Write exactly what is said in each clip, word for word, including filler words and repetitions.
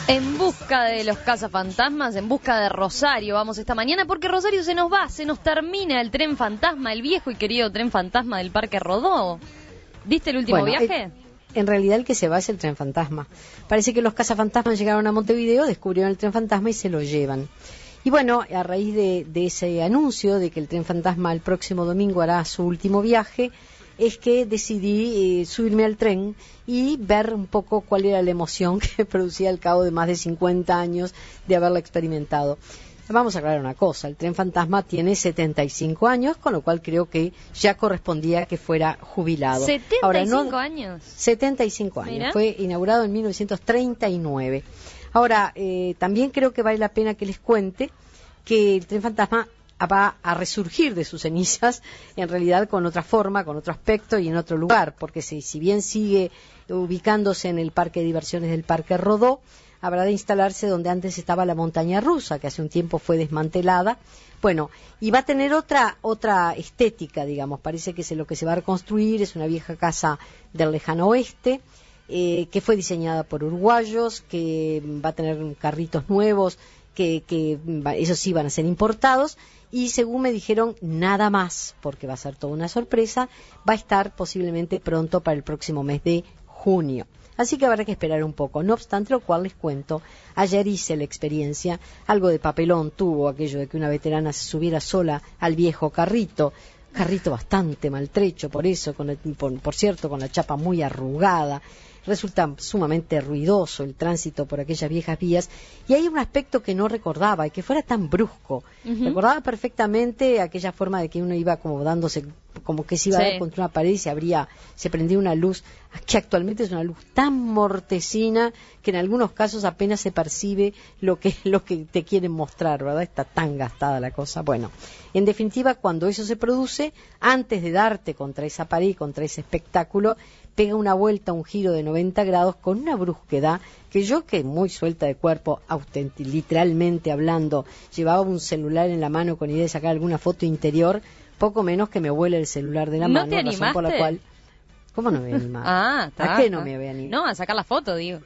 En busca de los cazafantasmas, en busca de Rosario vamos esta mañana, porque Rosario se nos va, se nos termina el tren fantasma, el viejo y querido tren fantasma del Parque Rodó. ¿Viste el último bueno, viaje? Eh, en realidad el que se va es el tren fantasma. Parece que los cazafantasmas llegaron a Montevideo, descubrieron el tren fantasma y se lo llevan. Y bueno, a raíz de, de ese anuncio de que el tren fantasma el próximo domingo hará su último viaje, es que decidí eh, subirme al tren y ver un poco cuál era la emoción que producía al cabo de más de cincuenta años de haberla experimentado. Vamos a aclarar una cosa, el tren fantasma tiene setenta y cinco años, con lo cual creo que ya correspondía que fuera jubilado. ¿setenta y cinco Ahora, no, años? setenta y cinco años, Mira. Fue inaugurado en mil novecientos treinta y nueve. Ahora, eh, también creo que vale la pena que les cuente que el tren fantasma va a resurgir de sus cenizas, en realidad con otra forma, con otro aspecto y en otro lugar, porque si, si bien sigue ubicándose en el parque de diversiones del Parque Rodó, habrá de instalarse donde antes estaba la montaña rusa, que hace un tiempo fue desmantelada. Bueno, y va a tener otra otra estética, digamos, parece que es lo que se va a reconstruir, es una vieja casa del lejano oeste, eh, que fue diseñada por uruguayos, que va a tener carritos nuevos, que, que esos sí van a ser importados, y según me dijeron, nada más, porque va a ser toda una sorpresa, va a estar posiblemente pronto para el próximo mes de junio. Así que habrá que esperar un poco. No obstante lo cual les cuento, ayer hice la experiencia, algo de papelón tuvo aquello de que una veterana se subiera sola al viejo carrito, carrito bastante maltrecho por eso, con el, por, por cierto, con la chapa muy arrugada. Resulta sumamente ruidoso el tránsito por aquellas viejas vías, y hay un aspecto que no recordaba y que fuera tan brusco. Uh-huh. Recordaba perfectamente aquella forma de que uno iba como dándose, como que se iba sí. a dar contra una pared y se abría, se prendía una luz, que actualmente es una luz tan mortecina que en algunos casos apenas se percibe lo que, lo que te quieren mostrar, ¿verdad? Está tan gastada la cosa. Bueno, en definitiva, cuando eso se produce, antes de darte contra esa pared, contra ese espectáculo, pega una vuelta, un giro de noventa grados con una brusquedad que yo, que muy suelta de cuerpo, auténtic, literalmente hablando, llevaba un celular en la mano con idea de sacar alguna foto interior, poco menos que me vuela el celular de la ¿No mano, te animaste? Razón por la cual... ¿Cómo no me voy a animar? Ah, está, ¿A qué no está. me voy a animar? No, a sacar la foto, digo.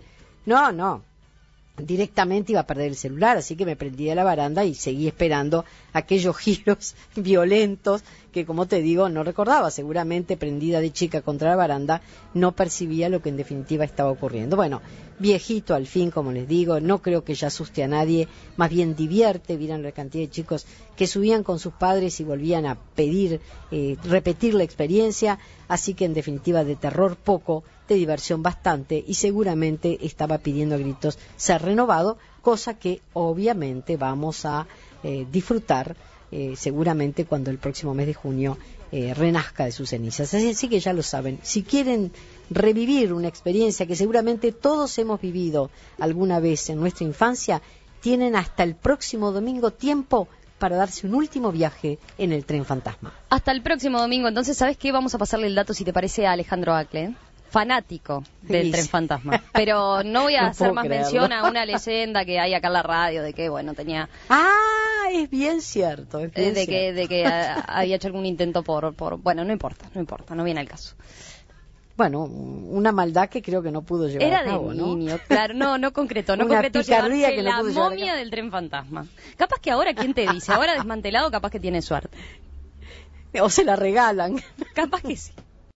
No, no. Directamente iba a perder el celular, así que me prendí a la baranda y seguí esperando aquellos giros violentos que, como te digo, no recordaba. Seguramente, prendida de chica contra la baranda, no percibía lo que en definitiva estaba ocurriendo. Bueno, viejito al fin, como les digo, no creo que ya asuste a nadie, más bien divierte. Vieran la cantidad de chicos que subían con sus padres y volvían a pedir, eh, repetir la experiencia, así que en definitiva de terror poco, de diversión bastante, y seguramente estaba pidiendo a gritos ser renovado, cosa que obviamente vamos a eh, disfrutar eh, seguramente cuando el próximo mes de junio eh, renazca de sus cenizas. Así, así que ya lo saben, si quieren revivir una experiencia que seguramente todos hemos vivido alguna vez en nuestra infancia, tienen hasta el próximo domingo tiempo para darse un último viaje en el tren fantasma. Hasta el próximo domingo. Entonces, ¿sabes qué? Vamos a pasarle el dato, si te parece, a Alejandro Acle, fanático del sí. tren fantasma. Pero no voy a no hacer más creerlo. mención a una leyenda que hay acá en la radio de que, bueno, tenía... Ah, es bien cierto. Es bien de, cierto. Que, de que había hecho algún intento por, por... Bueno, no importa, no importa, no viene al caso. Bueno, una maldad que creo que no pudo llevar Era a cabo, de ¿no? niño, claro, no, no concretó, no una concretó picardía llevarse que no la pudo llevar momia del tren fantasma. Capaz que ahora, ¿quién te dice? Ahora desmantelado, capaz que tiene suerte. O se la regalan. Capaz que sí.